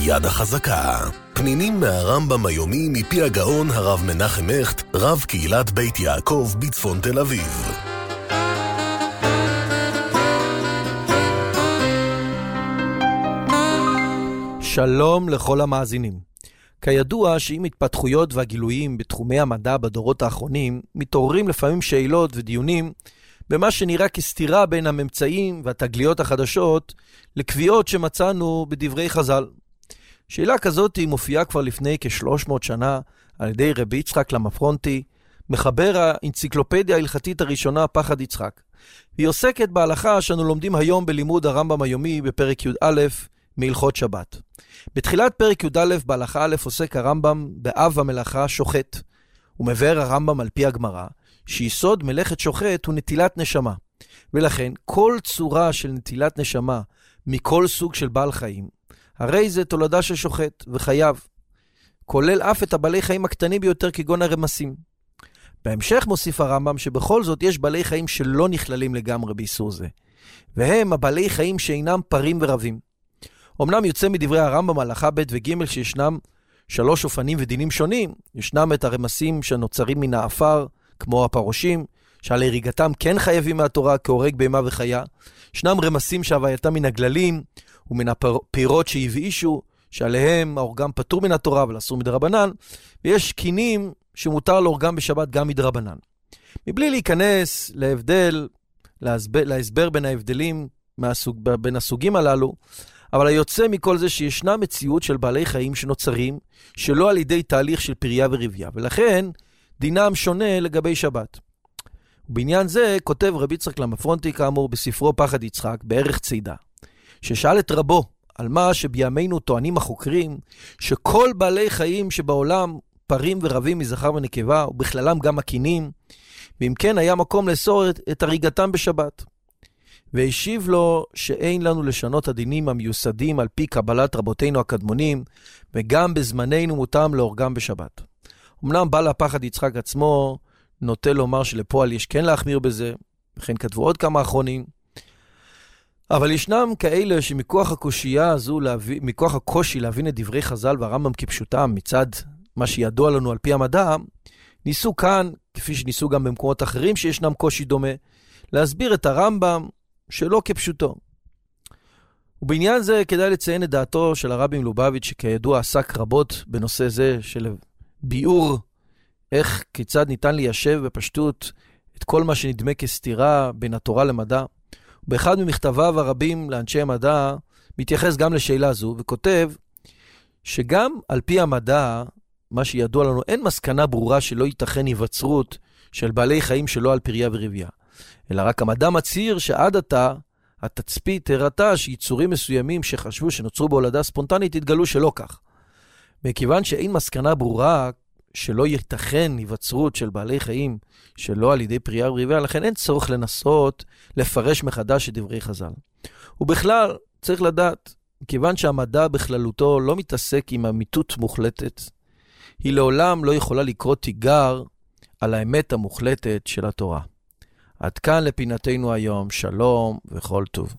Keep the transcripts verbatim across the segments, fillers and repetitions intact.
היד החזקה. פנינים מהרמב"ם היומי מפי הגאון הרב מנחם הכט, רב קהילת בית יעקב בצפון תל אביב. שלום לכל המאזינים. כידוע שעם התפתחויות והגילויים בתחומי המדע בדורות האחרונים, מתעוררים לפעמים שאלות ודיונים במה שנראה כסתירה בין הממצאים והתגליות החדשות לקביעות שמצאנו בדברי חז"ל. שאלה כזאת היא מופיעה כבר לפני כ-שלוש מאות שנה על ידי רבי יצחק למפרונטי, מחבר האנציקלופדיה ההלכתית הראשונה פחד יצחק. היא עוסקת בהלכה שאנו לומדים היום בלימוד הרמב"ם היומי בפרק י"א מהלכות שבת. בתחילת פרק י"א בהלכה א' עוסק הרמב"ם באב המלאכה שוחט. הוא מבאר הרמב"ם על פי הגמרא שיסוד מלאכת שוחט הוא נטילת נשמה. ולכן כל צורה של נטילת נשמה מכל סוג של בעל חיים, הרי זה תולדה של שוחט וחייב, כולל אף את הבעלי חיים הקטנים ביותר כגון הרמסים. בהמשך מוסיף הרמב"ם שבכל זאת יש בעלי חיים שלא נכללים לגמרי באיסור זה, והם הבעלי חיים שאינם פרים ורבים. אמנם יוצא מדברי הרמב"ם הלכה ב' וג' שישנם שלוש אופנים ודינים שונים. ישנם את הרמסים שנוצרים מן האפר, כמו הפרושים, שעל הריגתם כן חייבים מהתורה כהורג בהמה וחיה. ישנם רמסים שהווייתם מן הגללים ומן הפירות שהבאישו, שעליהם ההורגם פטור מן התורה אבל אסור מדרבנן. ויש קינים שמותר להורגם בשבת גם מדרבנן. מבלי להיכנס להבדל, להסבר, להסבר בין ההבדלים מהסוג, בין הסוגים הללו, אבל היוצא מכל זה שישנה מציאות של בעלי חיים שנוצרים שלא על ידי תהליך של פריה ורבייה, ולכן דינם שונה לגבי שבת. ובעניין זה כותב רבי יצחק למפרונטי כאמור בספרו פחד יצחק בערך צידה, ששאל את רבו על מה שבימינו טוענים החוקרים שכל בעלי חיים שבעולם פרים ורבים מזכר ונקבה ובכללם גם הקינים, ואם כן היה מקום לאסור את, את הריגתם בשבת. והשיב לו שאין לנו לשנות הדינים המיוסדים על פי קבלת רבותינו הקדמונים, וגם בזמננו מותם להורגם בשבת. אמנם בעל הפחד יצחק עצמו נוטה לומר שלפועל יש כן להחמיר בזה, וכן כתבו עוד כמה אחרונים, אבל ישנם כאלה שמכוח הקושייה הזו, להביא, מכוח הקושי להבין את דברי חז"ל והרמב"ם כפשוטם מצד מה שידוע לנו על פי המדע, ניסו כאן, כפי שניסו גם במקומות אחרים שישנם קושי דומה, להסביר את הרמב"ם שלא כפשוטו. ובעניין זה כדאי לציין את דעתו של הרבי מלובביץ' שכידוע עסק רבות בנושא זה של ביאור איך כיצד ניתן ליישב בפשטות את כל מה שנדמה כסתירה בין התורה למדע. באחד ממכתביו הרבים לאנשי המדע מתייחס גם לשאלה זו וכותב שגם על פי המדע, מה שידוע לנו, אין מסקנה ברורה שלא ייתכן היווצרות של בעלי חיים שלא על פריה ורבייה. אלא רק המדע מצהיר שעד עתה התצפית הראתה שיצורים מסוימים שחשבו שנוצרו בהולדה ספונטנית התגלו שלא כך. מכיוון שאין מסקנה ברורה שלא ייתכן היווצרות של בעלי חיים שלא על ידי פריה ורבייה, לכן אין צורך לנסות לפרש מחדש את דברי חז"ל. ובכלל צריך לדעת, מכיוון שהמדע בכללותו לא מתעסק עם אמיתות מוחלטת, היא לעולם לא יכולה לקרוא תיגר על האמת המוחלטת של התורה. עד כאן לפינתנו היום, שלום וכל טוב.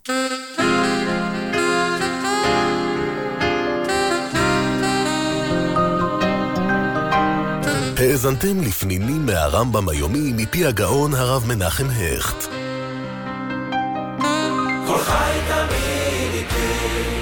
האזנתם לפנינים מהרמב"ם היומי מפי הגאון הרב מנחם הכט. כל חי תמיד איתי